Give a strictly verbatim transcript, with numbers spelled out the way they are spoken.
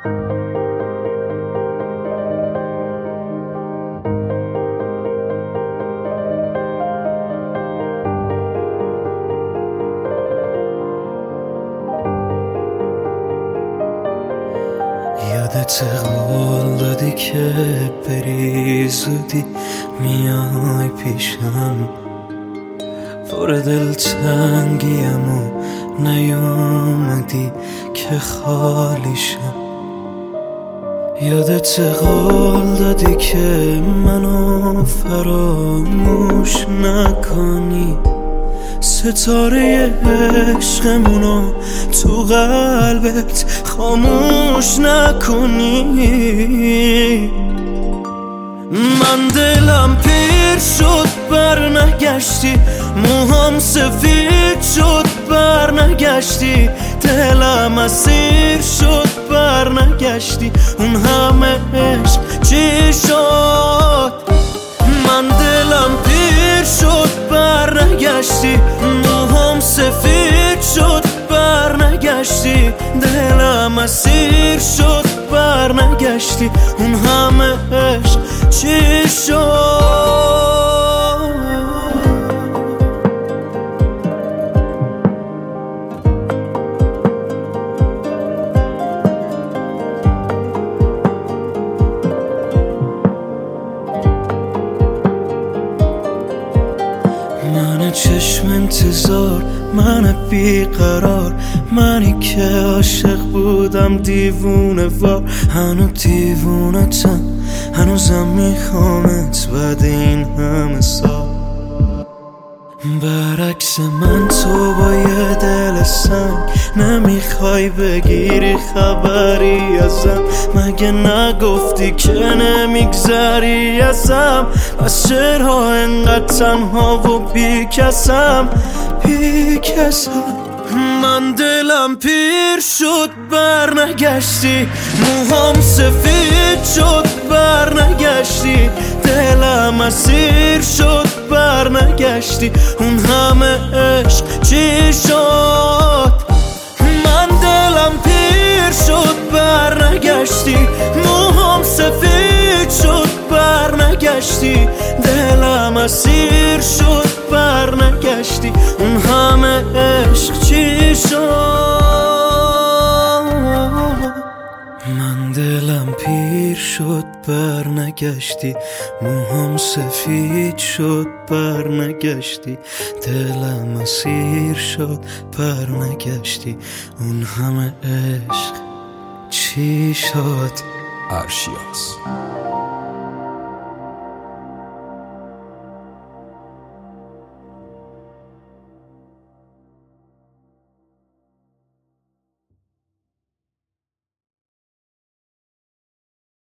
یادت قول دادی که بری زودی میای پیشم، پر دلتنگیم و نیومدی که خالیشم. یادت قول دادی که منو فراموش نکنی، ستاره عشقمونو تو قلبت خاموش نکنی. من دلم پیر شد بر نگشتی، موهام سفید شد بر نگشتی، دلم اسیر شد بر نگشتی، اون همه عشق چی شد؟ من دلم پیر شد بر نگشتی، موهام سفید شد بر نگشتی، دلم اسیر شد بر نگشتی، اون همه عشق چی شد؟ من چشم انتظار، من بیقرار، منی که عاشق بودم دیوونه وار، هنو دیوونتم، هنوزم میخوامت بعد این همه سال. برعکس من تو با یه دل سنگ نمیخوای بگیری خبری ازم، مگه نگفتی که نمیگذری ازم؟ پس چرا انقدر تنها و بی کسم بی کسم؟ من دلم پیر شد بر نگشتی، موهام سفید شد بر نگشتی، دلم اسیر شد بر نگشتی، اون همه عشق چی شد؟ من دلم پیر شد بر نگشتی، موهام سفید شد بر نگشتی، دلم اسیر شد بر نگشتی، اون همه عشق چی شد؟ من دلم پیر شد بر نگشتی، موهام سفید شد بر نگشتی، دلم اسیر شد بر نگشتی، اون همه عشق چی شد؟ ارشیاس.